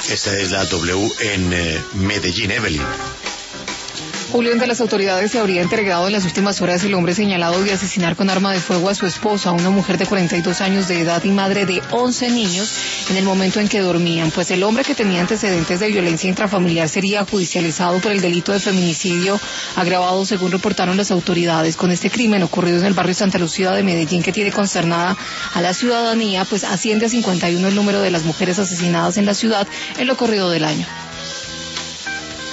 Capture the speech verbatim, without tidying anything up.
Esta es la W en eh, Medellín, Evelyn. Julio, ante las autoridades se habría entregado en las últimas horas el hombre señalado de asesinar con arma de fuego a su esposa, una mujer de cuarenta y dos años de edad y madre de once niños, en el momento en que dormían. Pues el hombre, que tenía antecedentes de violencia intrafamiliar, sería judicializado por el delito de feminicidio agravado, según reportaron las autoridades. Con este crimen ocurrido en el barrio Santa Lucía de Medellín, que tiene consternada a la ciudadanía, pues asciende a cincuenta y uno el número de las mujeres asesinadas en la ciudad en lo corrido del año.